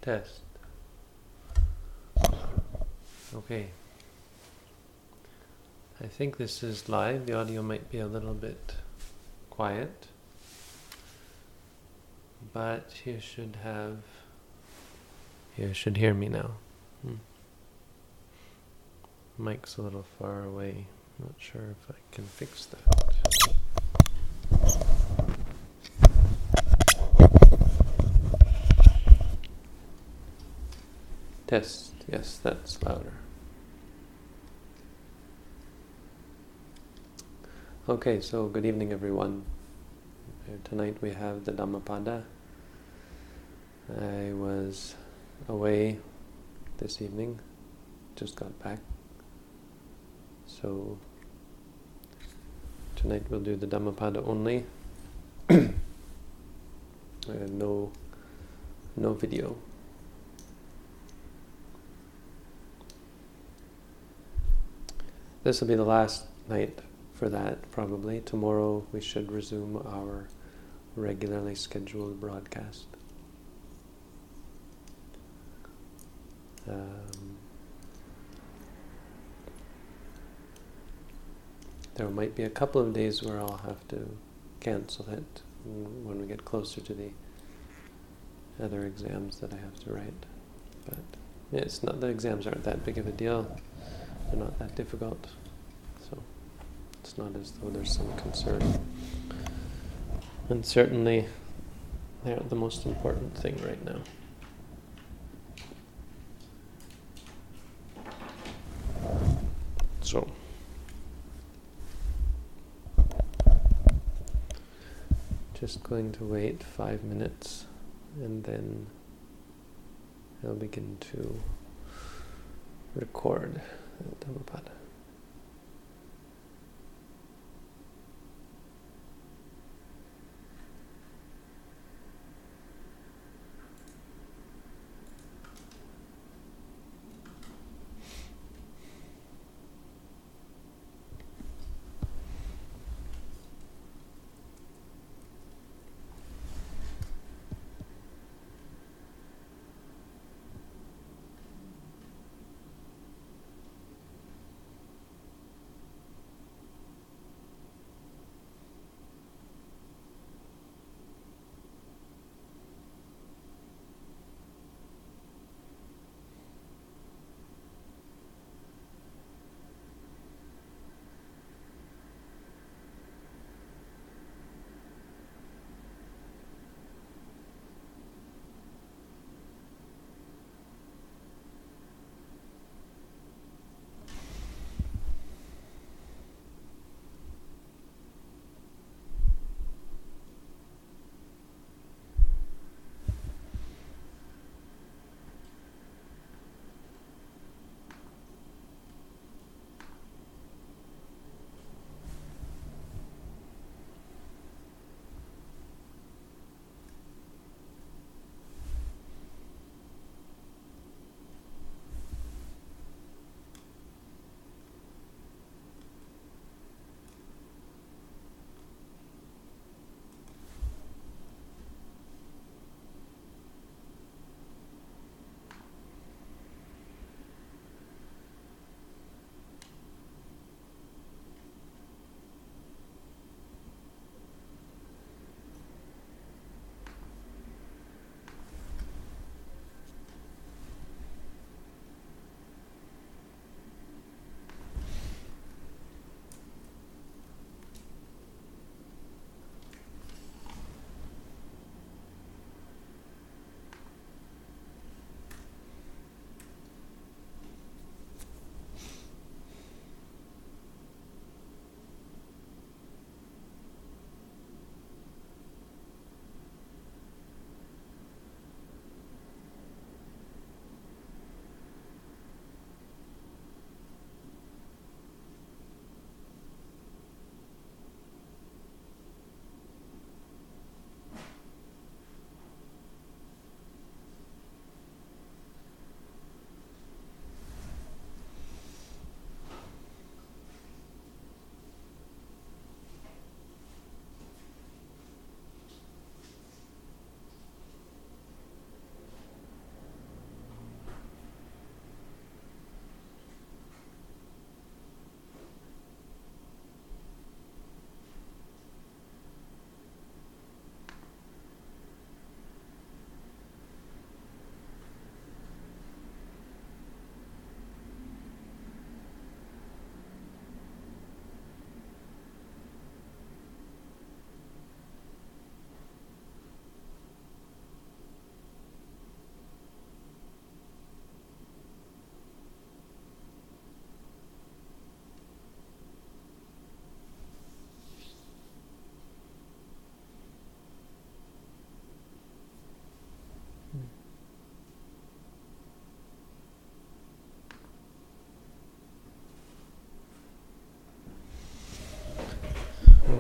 Test. Okay. I think this is live. The audio might be a little bit quiet, but you should hear me now. Mic's a little far away. Not sure if I can fix that. Test. Yes, that's louder. Okay, so good evening everyone. Tonight we have the Dhammapada. I was away this evening, just got back. So tonight we'll do the Dhammapada only. No video. This will be the last night for that, probably. Tomorrow we should resume our regularly scheduled broadcast. There might be a couple of days where I'll have to cancel it when we get closer to the other exams that I have to write. But it's not, the exams aren't that big of a deal. They're not that difficult. So it's not as though there's some concern. And certainly they're the most important thing right now. So just going to wait 5 minutes and then I'll begin to record the Dhammapada.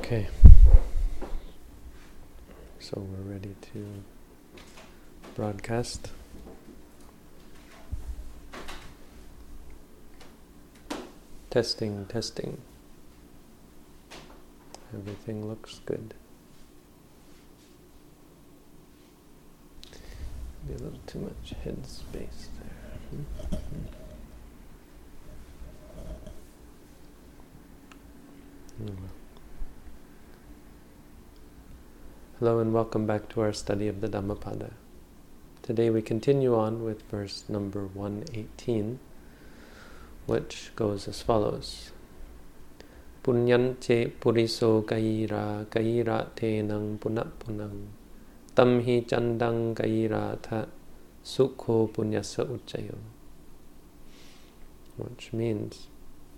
Okay, so we're ready to broadcast. Testing. Everything looks good. Maybe a little too much head space there. Hello and welcome back to our study of the Dhammapada. Today we continue on with verse number 118, which goes as follows. Punyance puriso kaira tenang punang tamhi chandang kaira tha sukho punyasa uccayo. Which means,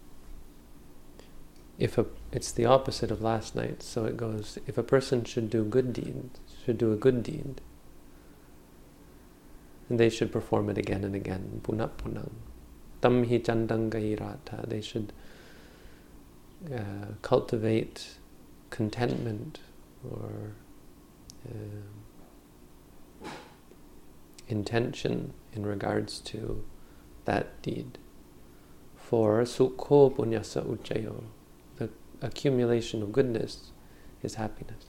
it's the opposite of last night, so it goes, if a person should do a good deed, and they should perform it again and again, punang. Tamhi chandang kairata, they should cultivate contentment or intention in regards to that deed. For sukho punyasa uccayo, the accumulation of goodness is happiness.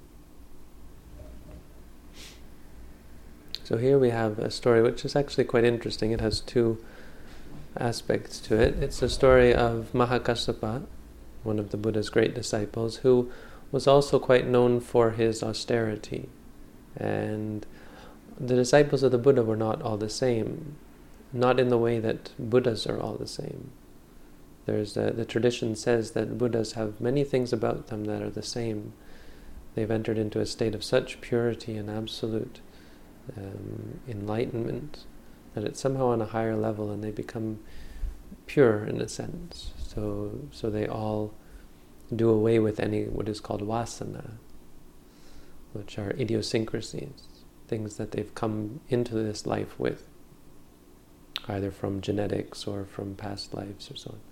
So here we have a story which is actually quite interesting. It has two aspects to it. It's the story of Mahakassapa, one of the Buddha's great disciples, who was also quite known for his austerity. And the disciples of the Buddha were not all the same, not in the way that Buddhas are all the same. The tradition says that Buddhas have many things about them that are the same. They've entered into a state of such purity and absolute enlightenment that it's somehow on a higher level and they become pure in a sense. So they all do away with any what is called vasana, which are idiosyncrasies, things that they've come into this life with, either from genetics or from past lives or so on.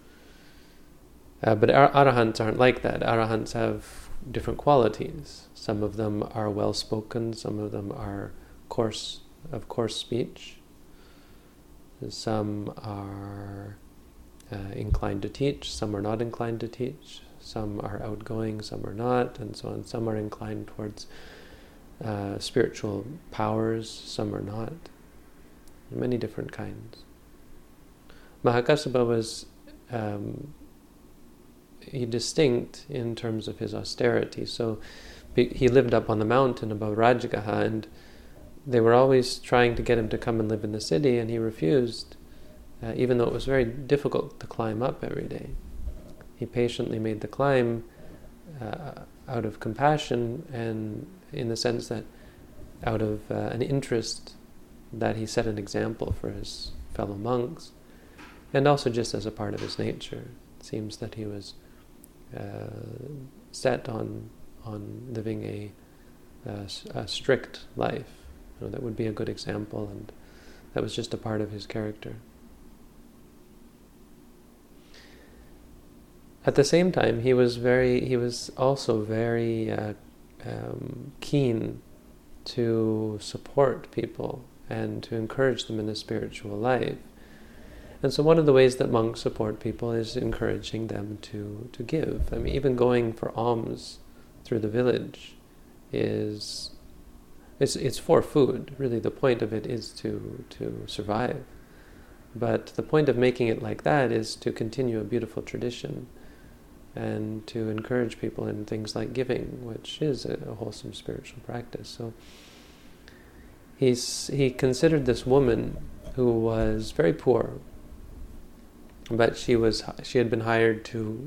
But arahants aren't like that. Arahants have different qualities. Some of them are well-spoken, some of them are coarse speech, some are inclined to teach, some are not inclined to teach, some are outgoing, some are not, and so on. Some are inclined towards spiritual powers, some are not. Many different kinds. Mahakassapa was distinct in terms of his austerity. So he lived up on the mountain above Rajagaha, and they were always trying to get him to come and live in the city, and he refused, even though it was very difficult to climb up every day. He patiently made the climb out of compassion, and in the sense that out of an interest that he set an example for his fellow monks, and also just as a part of his nature. It seems that he was set on living a strict life. That would be a good example, and that was just a part of his character. At the same time, he was also very keen to support people and to encourage them in the spiritual life. And so one of the ways that monks support people is encouraging them to give. I mean, even going for alms through the village it's for food. Really, the point of it is to survive. But the point of making it like that is to continue a beautiful tradition and to encourage people in things like giving, which is a wholesome spiritual practice. So he considered this woman who was very poor, but she had been hired to.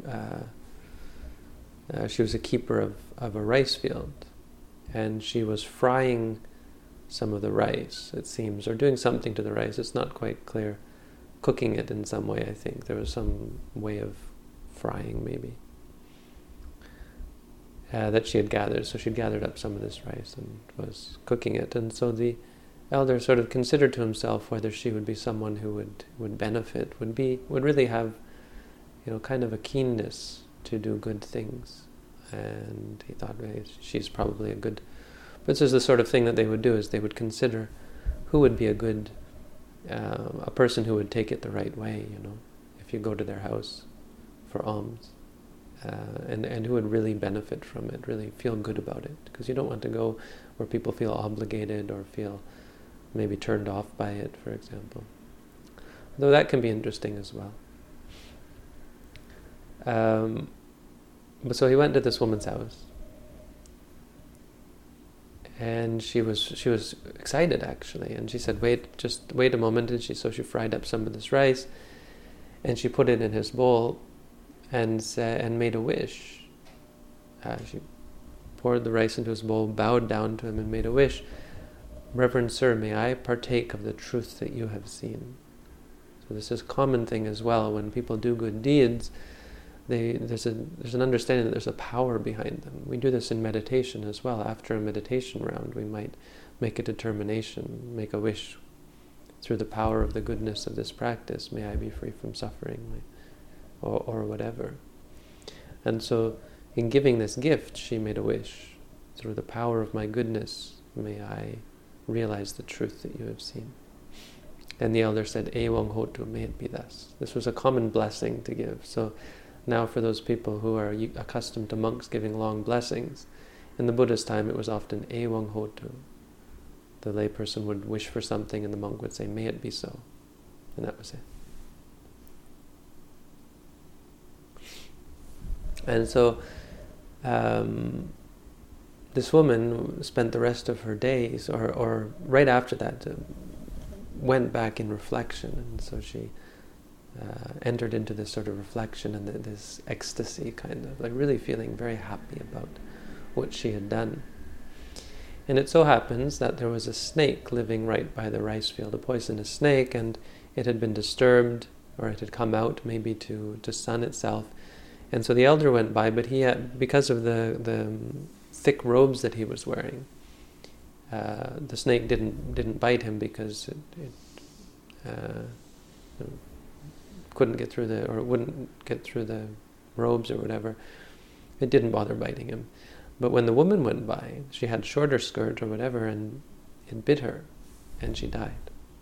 She was a keeper of a rice field, and she was frying some of the rice, it seems, or doing something to the rice. It's not quite clear. Cooking it in some way, I think. There was some way of frying, maybe, that she had gathered. So she'd gathered up some of this rice and was cooking it. And so the elder sort of considered to himself whether she would be someone who would benefit, would really have, kind of a keenness to do good things. and he thought, hey, she's probably a good... But this is the sort of thing that they would do, is they would consider who would be a good, a person who would take it the right way, if you go to their house for alms, and who would really benefit from it, really feel good about it. Because you don't want to go where people feel obligated or feel maybe turned off by it, for example. Though that can be interesting as well. But so he went to this woman's house, and she was excited actually, and she said, just wait a moment, and so she fried up some of this rice, and she put it in his bowl, and made a wish. She poured the rice into his bowl, bowed down to him, and made a wish. Reverend Sir, may I partake of the truth that you have seen? So this is a common thing as well. When people do good deeds, there's an understanding that there's a power behind them. We do this in meditation as well. After a meditation round, we might make a determination, make a wish. Through the power of the goodness of this practice, may I be free from suffering, or whatever. And so, in giving this gift, she made a wish. Through the power of my goodness, may I realize the truth that you have seen. And the elder said, Ewang Hotu, may it be thus. This was a common blessing to give. So now for those people who are accustomed to monks giving long blessings, in the Buddha's time it was often Ewang Hotu. The layperson would wish for something and the monk would say, may it be so. And that was it. And so this woman spent the rest of her days, or right after that, went back in reflection. And so she entered into this sort of reflection and this ecstasy, kind of, like really feeling very happy about what she had done. And it so happens that there was a snake living right by the rice field, a poisonous snake, and it had been disturbed, or it had come out maybe to sun itself. And so the elder went by, but he had, because of the thick robes that he was wearing, the snake didn't bite him because it couldn't get through or wouldn't get through the robes or whatever. It didn't bother biting him. But when the woman went by, she had shorter skirt or whatever, and it bit her, and she died.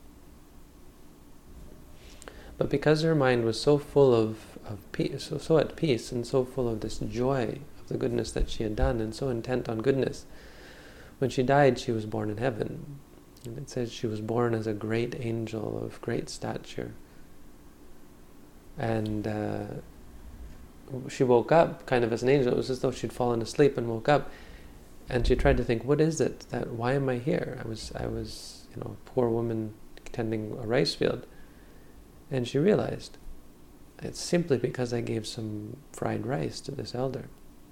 But because her mind was so full of peace, so at peace, and so full of this joy of the goodness that she had done, and so intent on goodness, when she died, she was born in heaven. And it says she was born as a great angel of great stature. And she woke up kind of as an angel. It was as though she'd fallen asleep and woke up, and she tried to think, what is it? Why am I here? I was a poor woman tending a rice field. And she realized, it's simply because I gave some fried rice to this elder.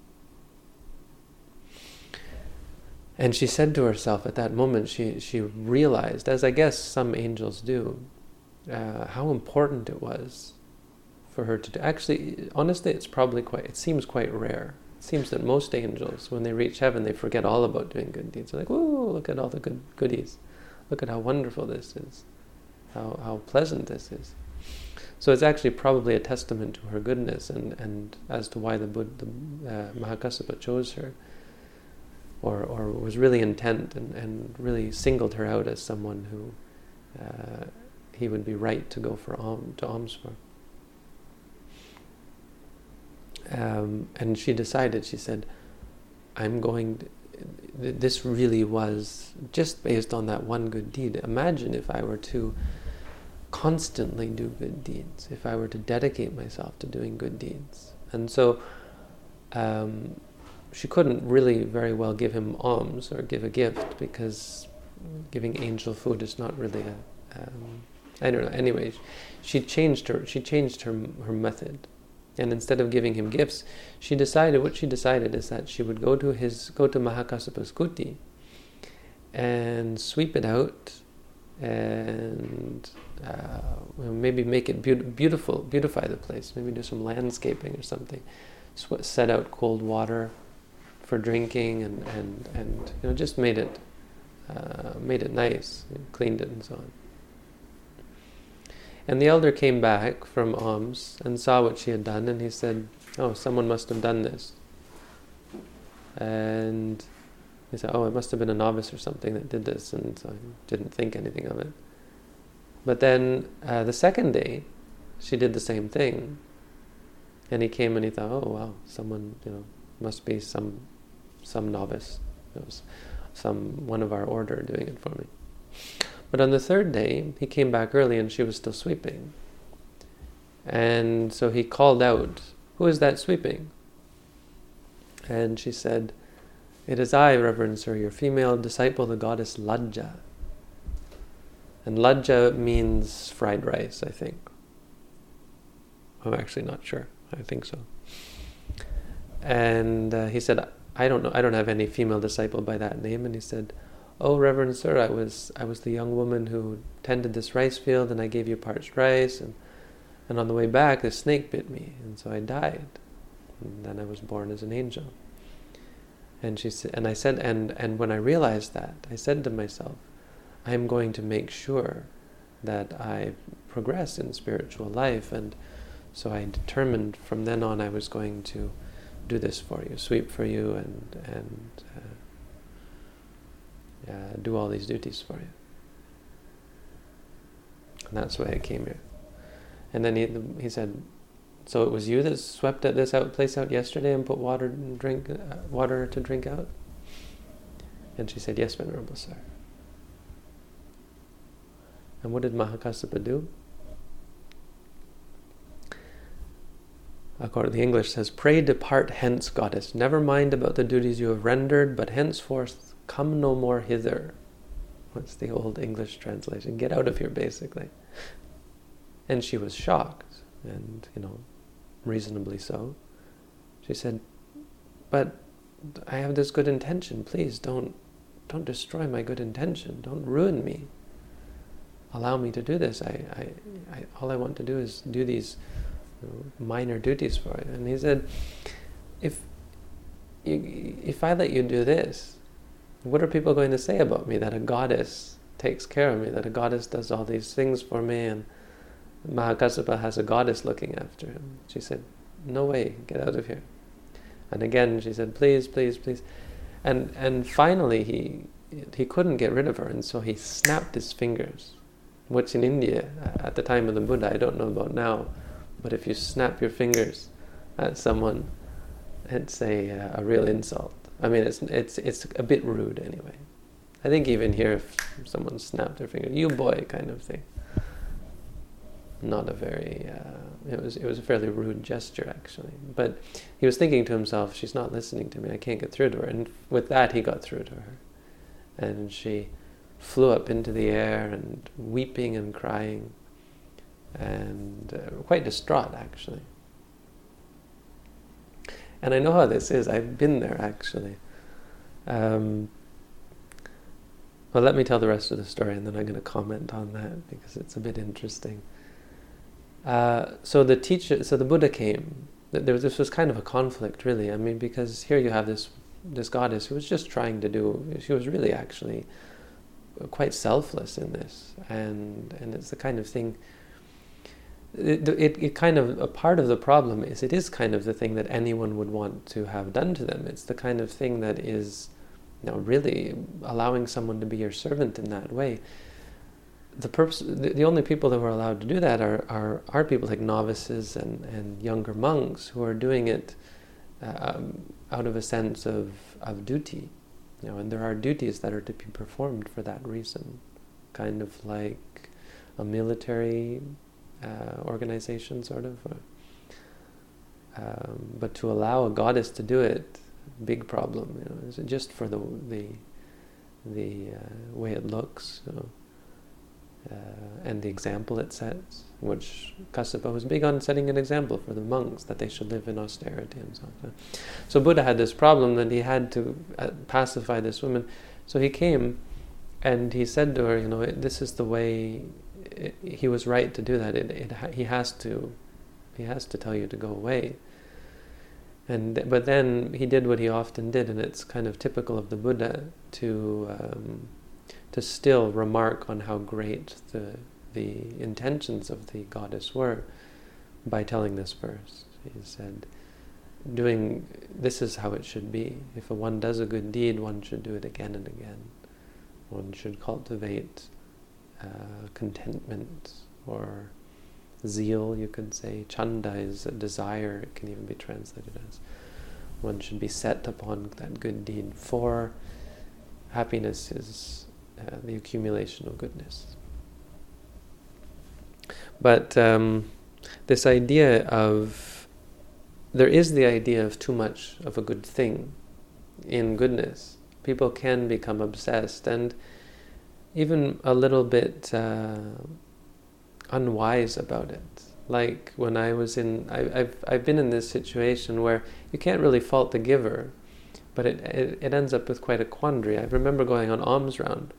And she said to herself at that moment, she realized, as I guess some angels do, how important it was for her to do. Actually, honestly, it seems quite rare. It seems that most angels, when they reach heaven, they forget all about doing good deeds. They're like, whoa, look at all the goodies. Look at how wonderful this is. How pleasant this is. So it's actually probably a testament to her goodness, and as to why the Mahakassapa chose her, or was really intent and really singled her out as someone who he would be right to go to alms for. And she decided, she said, this really was just based on that one good deed. Imagine if I were to constantly do good deeds, if I were to dedicate myself to doing good deeds. And so she couldn't really very well give him alms or give a gift, because giving angel food is not really I don't know. Anyway, she changed her method. And instead of giving him gifts, what she decided is that she would go to Mahakassapa's kuti and sweep it out, and maybe make it beautify the place, maybe do some landscaping or something, set out cold water for drinking, and just made it nice, and cleaned it and so on. And the elder came back from alms and saw what she had done, and he said, oh, someone must have done this. And he said, oh, it must have been a novice or something that did this, and so I didn't think anything of it. But then the second day, she did the same thing. And he came and he thought, oh, wow, someone, must be some novice. It was one of our order doing it for me. But on the third day, he came back early and she was still sweeping. And so he called out, who is that sweeping? And she said, it is I, Reverend Sir, your female disciple, the goddess Lajja. And Lajja means fried rice, I think. I'm actually not sure. I think so. And he said, I don't know. I don't have any female disciple by that name. And he said, oh, Reverend Sir, I was the young woman who tended this rice field, and I gave you parched rice. And on the way back, this snake bit me, and so I died. And then I was born as an angel. And she said, and I said, and when I realized that, I said to myself, I am going to make sure that I progress in spiritual life. And so I determined from then on I was going to do this for you, sweep for you, and do all these duties for you. And that's why I came here. And then he said, so it was you that swept at this place out yesterday and put water to drink out? And she said, yes, Venerable Sir. And what did Mahakassapa do? According to the English, says, pray depart hence, goddess. Never mind about the duties you have rendered, but henceforth come no more hither. What's the old English translation? Get out of here, basically. And she was shocked, and, reasonably so. She said, but I have this good intention. Please don't destroy my good intention. Don't ruin me. Allow me to do this. All I want to do is do these minor duties for you. And he said, if I let you do this, what are people going to say about me? That a goddess takes care of me, that a goddess does all these things for me, and Mahakassapa has a goddess looking after him. She said, no way, get out of here. And again she said, please, please, please. And finally he couldn't get rid of her, and so he snapped his fingers, which in India, at the time of the Buddha, I don't know about now, but if you snap your fingers at someone, it's a real insult. I mean, it's a bit rude anyway. I think even here, if someone snapped their finger, you boy, kind of thing. Not a very, it was a fairly rude gesture, actually. But he was thinking to himself, she's not listening to me, I can't get through to her. And with that, he got through to her. And she flew up into the air and weeping and crying, and quite distraught, actually. And I know how this is. I've been there, actually. Well, let me tell the rest of the story, and then I'm going to comment on that, because it's a bit interesting. So the Buddha came. This was kind of a conflict, really. I mean, because here you have this goddess who was just trying to do. She was really actually quite selfless in this, and it's the kind of thing. It kind of, a part of the problem is it is kind of the thing that anyone would want to have done to them. It's the kind of thing that is, really allowing someone to be your servant in that way. The only people that were allowed to do that are people like novices and younger monks who are doing it out of a sense of duty, and there are duties that are to be performed for that reason, kind of like a military organization, sort of. But to allow a goddess to do it, big problem. Is it just for the way it looks? And the example it sets, which Kassapa was big on setting an example for the monks, that they should live in austerity and so on. So Buddha had this problem that he had to pacify this woman. So he came and he said to her, this is the way. He was right to do that. He has to tell you to go away. But then he did what he often did, and it's kind of typical of the Buddha to still remark on how great the intentions of the goddess were by telling this verse. He said, this is how it should be. If one does a good deed, one should do it again and again. One should cultivate contentment or zeal, you could say. Chanda is a desire, it can even be translated as. One should be set upon that good deed, for happiness is the accumulation of goodness. But this idea of, there is the idea of too much of a good thing in goodness. People can become obsessed and even a little bit unwise about it. Like when I was I've been in this situation where you can't really fault the giver, but it ends up with quite a quandary. I remember going on alms round,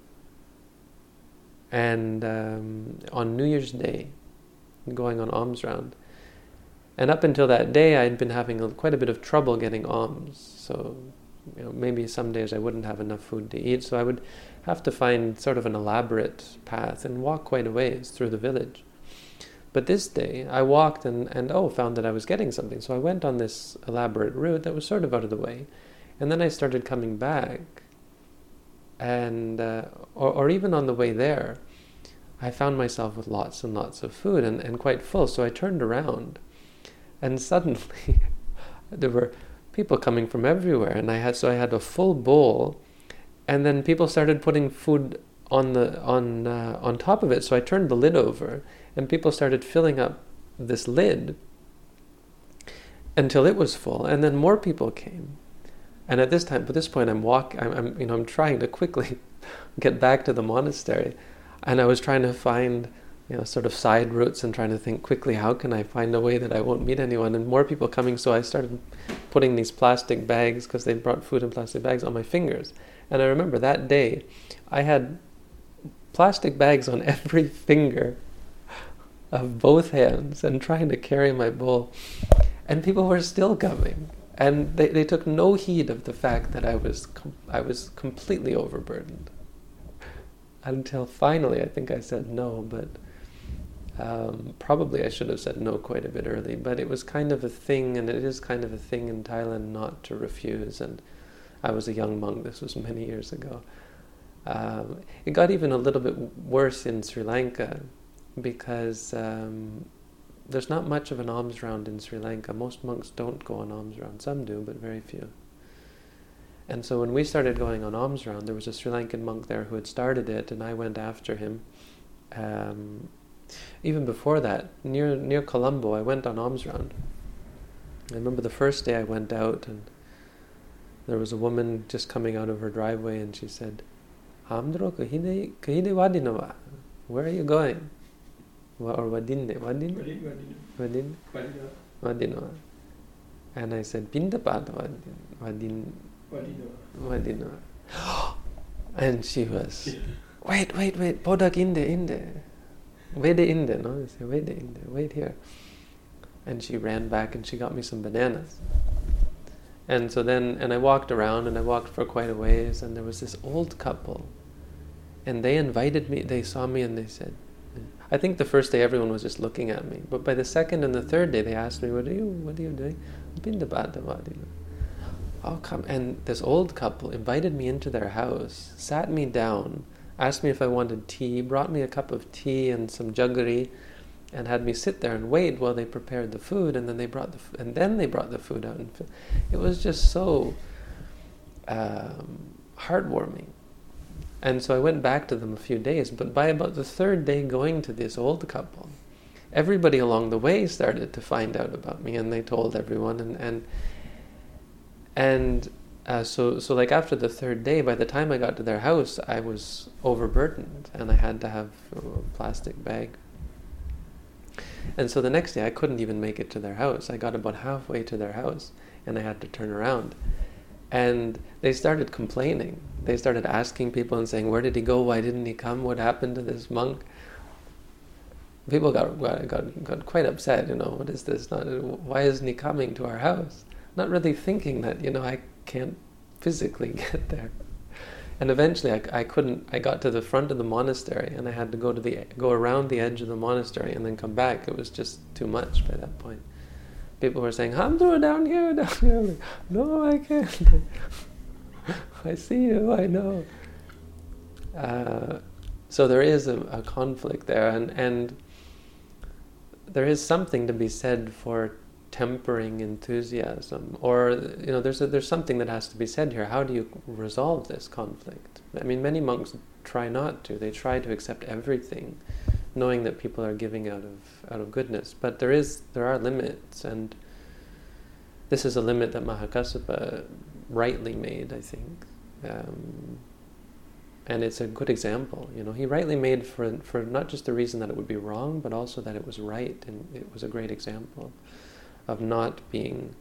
and on New Year's Day, going on alms round. And up until that day, I'd been having quite a bit of trouble getting alms. So, maybe some days I wouldn't have enough food to eat, so I would have to find sort of an elaborate path and walk quite a ways through the village. But this day, I walked and found that I was getting something. So I went on this elaborate route that was sort of out of the way. And then I started coming back. And, or even on the way there, I found myself with lots and lots of food and quite full. So I turned around and suddenly there were people coming from everywhere. And I had a full bowl, and then people started putting food on top of it. So I turned the lid over, and people started filling up this lid until it was full, and then more people came. And at this point, I'm trying to quickly get back to the monastery, and I was trying to find, sort of side routes and trying to think quickly, how can I find a way that I won't meet anyone? And more people coming, so I started putting these plastic bags, because they brought food in plastic bags, on my fingers. And I remember that day, I had plastic bags on every finger of both hands and trying to carry my bowl. And people were still coming. And they took no heed of the fact that I was completely overburdened. Until finally, I think I said no, but probably I should have said no quite a bit early. But it was kind of a thing, and it is kind of a thing in Thailand not to refuse. And I was a young monk, this was many years ago. It got even a little bit worse in Sri Lanka, because there's not much of an alms round in Sri Lanka. Most monks don't go on alms round. Some do, but very few. And so when we started going on alms round, there was a Sri Lankan monk there who had started it, and I went after him. Even before that, near Colombo, I went on alms round. I remember the first day I went out, and there was a woman just coming out of her driveway, and she said, "Hamdro kahide wadinawa? Where are you going?" Or wadinde? Wadinawa. And I said, "Pindapat wadinawa." And she was, wait, Podak inde. Vede inde, no? I said, Vede inde, wait here. And she ran back and she got me some bananas. And so then, I walked around, and I walked for quite a ways, and there was this old couple. And they invited me, they saw me, and they said, I think the first day everyone was just looking at me. But by the second and the third day, they asked me, what are you doing? I'll come. And this old couple invited me into their house, sat me down, asked me if I wanted tea, brought me a cup of tea and some jaggery, and had me sit there and wait while they prepared the food, and then they brought the food out. And it was just so heartwarming. And so I went back to them a few days, but by about the third day going to this old couple, everybody along the way started to find out about me, and they told everyone, so like after the third day, by the time I got to their house, I was overburdened, and I had to have a plastic bag. And so the next day I couldn't even make it to their house. I got about halfway to their house, and I had to turn around. And they started complaining. They started asking people and saying, where did he go? Why didn't he come? What happened to this monk? People got quite upset, what is this? Why isn't he coming to our house? Not really thinking that, I can't physically get there. And eventually I couldn't, I got to the front of the monastery, and I had to go around the edge of the monastery and then come back. It was just too much by that point. people were saying, Hamdro, down here, down here. Like, no, I can't. I see you, I know. So there is a conflict there, and there is something to be said for tempering enthusiasm, or there's something that has to be said here. How do you resolve this conflict? I mean, many monks try not to. They try to accept everything, knowing that people are giving out of goodness. But there are limits, and this is a limit that Mahakassapa rightly made, I think. And it's a good example. He rightly made for not just the reason that it would be wrong, but also that it was right, and it was a great example of not being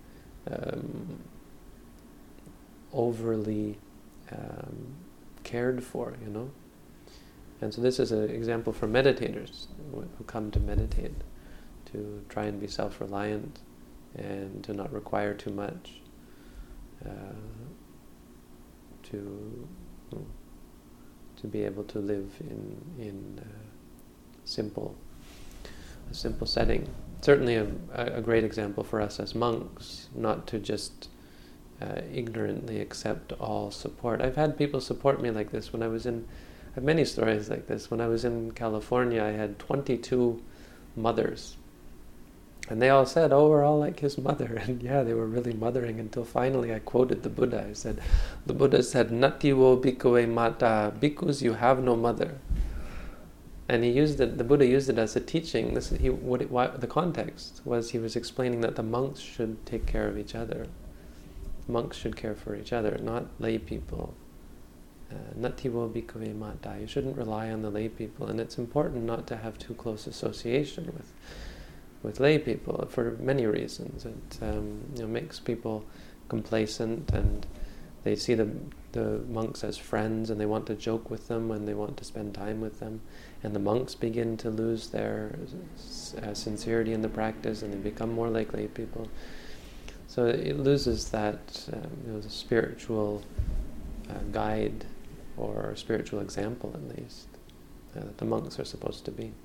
overly cared for, And so this is an example for meditators who come to meditate, to try and be self-reliant and to not require too much, to be able to live in a simple setting. Certainly a great example for us as monks, not to just ignorantly accept all support. I've had people support me like this when I have many stories like this. When I was in California, I had 22 mothers. And they all said, oh, we're all like his mother. And yeah, they were really mothering until finally I quoted the Buddha. I said, the Buddha said, Nati wo bhikkhave mata, bhikkhus, you have no mother. And the Buddha used it as a teaching. The context was he was explaining that the monks should take care of each other. Monks should care for each other, not lay people. Nati wo bhikkhave mata. You shouldn't rely on the lay people. And it's important not to have too close association with lay people for many reasons. It makes people complacent, and they see the monks as friends, and they want to joke with them and they want to spend time with them. And the monks begin to lose their sincerity in the practice, and they become more like lay people. So it loses that the spiritual guide or spiritual example, at least, that the monks are supposed to be.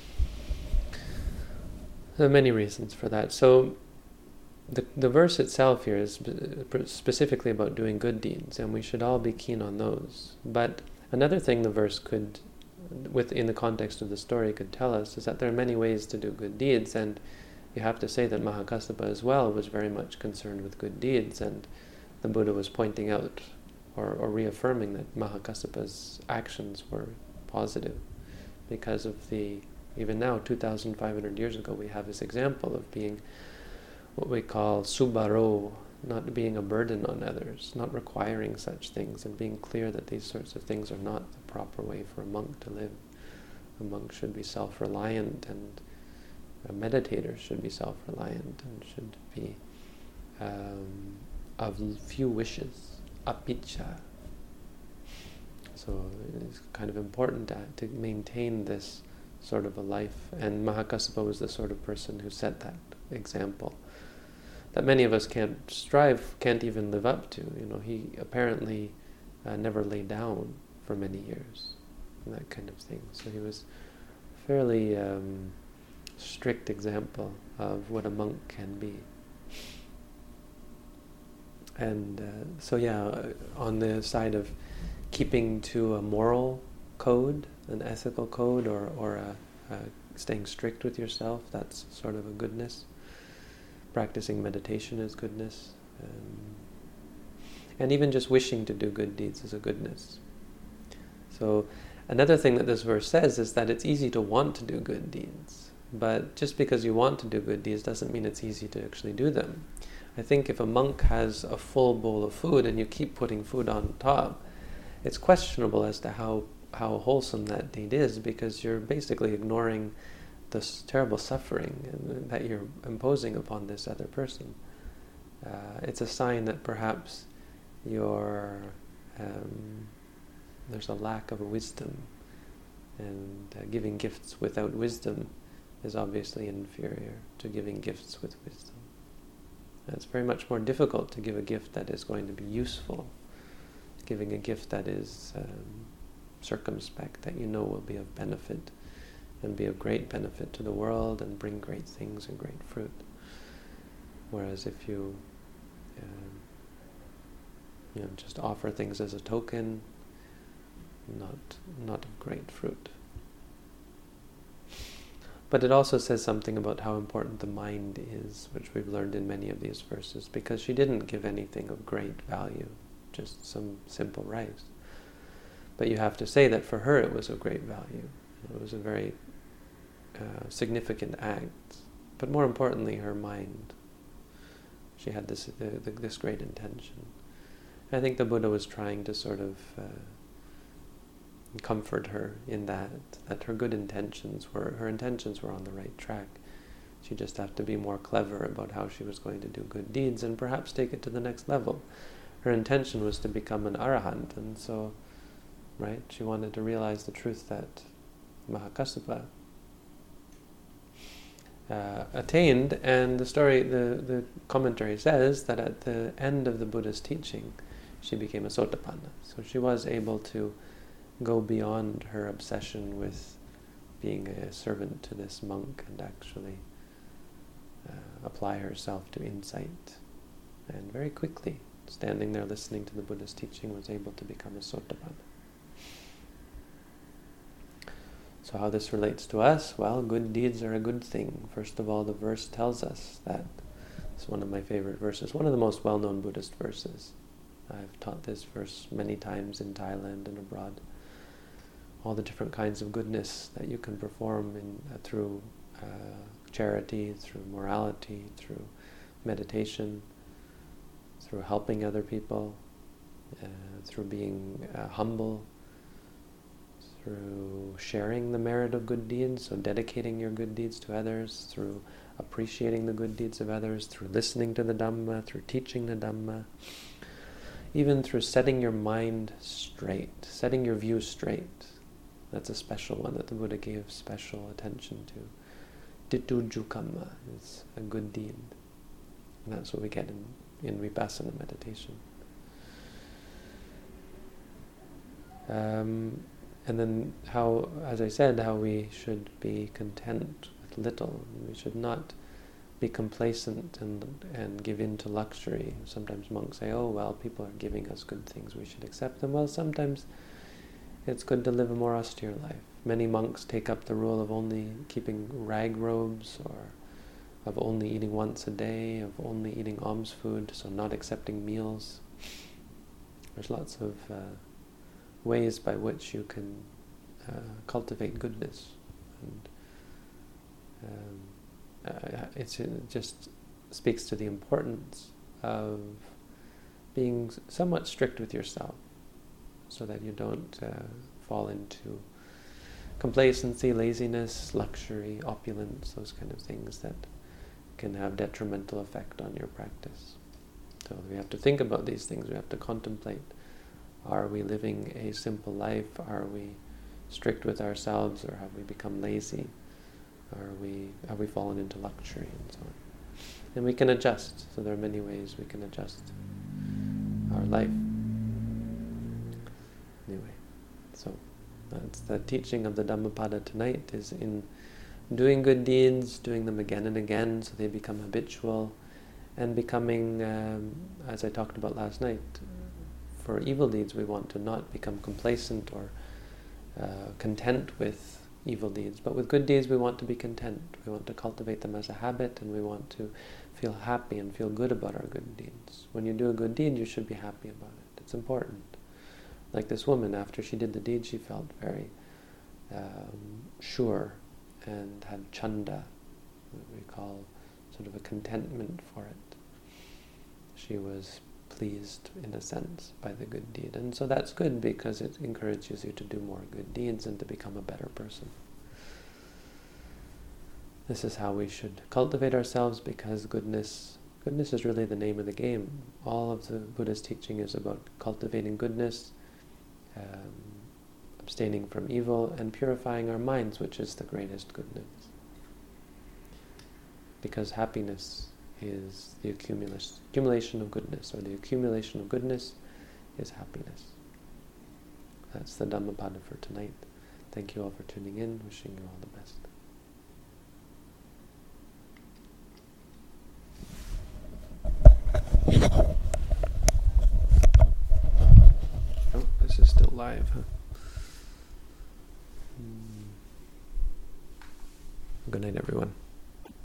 There are many reasons for that. So the verse itself here is specifically about doing good deeds, and we should all be keen on those. But another thing the verse could, within the context of the story, could tell us is that there are many ways to do good deeds, and you have to say that Mahakassapa as well was very much concerned with good deeds, and the Buddha was pointing out or reaffirming that Mahakassapa's actions were positive because of even now, 2,500 years ago, we have this example of being what we call subaro, not being a burden on others, not requiring such things, and being clear that these sorts of things are not the proper way for a monk to live. A monk should be self-reliant, and a meditator should be self-reliant, and should be of few wishes, apicca. So it's kind of important to maintain this sort of a life, and Mahakassapa was the sort of person who set that example that many of us can't even live up to. He apparently never lay down for many years, and that kind of thing. So he was a fairly strict example of what a monk can be. And on the side of keeping to a moral code, an ethical code, or staying strict with yourself, that's sort of a goodness. Practicing meditation is goodness. And even just wishing to do good deeds is a goodness. So another thing that this verse says is that it's easy to want to do good deeds. But just because you want to do good deeds doesn't mean it's easy to actually do them. I think if a monk has a full bowl of food and you keep putting food on top, it's questionable as to how wholesome that deed is, because you're basically ignoring this terrible suffering that you're imposing upon this other person. It's a sign that perhaps there's a lack of wisdom, and giving gifts without wisdom is obviously inferior to giving gifts with wisdom. And it's very much more difficult to give a gift that is going to be useful, giving a gift that is circumspect, that will be of benefit, and be of great benefit to the world, and bring great things and great fruit. Whereas if you just offer things as a token, not of great fruit. But it also says something about how important the mind is, which we've learned in many of these verses, because she didn't give anything of great value, just some simple rice. But you have to say that for her it was of great value. It was a very significant act. But more importantly, her mind. She had this great intention. I think the Buddha was trying to sort of comfort her in that her good intentions were on the right track. She just had to be more clever about how she was going to do good deeds and perhaps take it to the next level. Her intention was to become an arahant, and so, right, she wanted to realize the truth that Mahakassapa attained, and the commentary says that at the end of the Buddha's teaching, she became a Sotapanna. So she was able to go beyond her obsession with being a servant to this monk and actually apply herself to insight. And very quickly, standing there listening to the Buddha's teaching, was able to become a Sotapanna. So how this relates to us? Well, good deeds are a good thing. First of all, the verse tells us that. It's one of my favorite verses, one of the most well-known Buddhist verses. I've taught this verse many times in Thailand and abroad. All the different kinds of goodness that you can perform through charity, through morality, through meditation, through helping other people, through being humble, through sharing the merit of good deeds, so dedicating your good deeds to others, through appreciating the good deeds of others, through listening to the Dhamma, through teaching the Dhamma, even through setting your mind straight, setting your view straight. That's a special one that the Buddha gave special attention to. Dittuju kamma is a good deed. And that's what we get in vipassana meditation. And then how, as I said, how we should be content with little. We should not be complacent and give in to luxury. Sometimes monks say, oh, well, people are giving us good things, we should accept them. Well, sometimes it's good to live a more austere life. Many monks take up the rule of only keeping rag robes, or of only eating once a day, of only eating alms food, so not accepting meals. There's lots of ways by which you can cultivate goodness. And it just speaks to the importance of being somewhat strict with yourself, so that you don't fall into complacency, laziness, luxury, opulence, those kind of things that can have detrimental effect on your practice. So we have to think about these things. We have to contemplate. Are we living a simple life? Are we strict with ourselves, or have we become lazy? Have we fallen into luxury and so on? And we can adjust. So there are many ways we can adjust our life. Anyway, so that's the teaching of the Dhammapada tonight, is in doing good deeds, doing them again and again so they become habitual, and becoming, as I talked about last night, for evil deeds we want to not become complacent or content with evil deeds, but with good deeds we want to be content. We want to cultivate them as a habit, and we want to feel happy and feel good about our good deeds. When you do a good deed, you should be happy about it. It's important. Like this woman, after she did the deed, she felt very sure and had chanda, what we call sort of a contentment for it. She was pleased, in a sense, by the good deed. And so that's good, because it encourages you to do more good deeds and to become a better person. This is how we should cultivate ourselves, because goodness is really the name of the game. All of the Buddha's teaching is about cultivating goodness, abstaining from evil, and purifying our minds, which is the greatest goodness. Because happiness is the accumulation of goodness, or the accumulation of goodness is happiness. That's the Dhammapada for tonight. Thank you all for tuning in. Wishing you all the best. is still live, huh? Good night, everyone.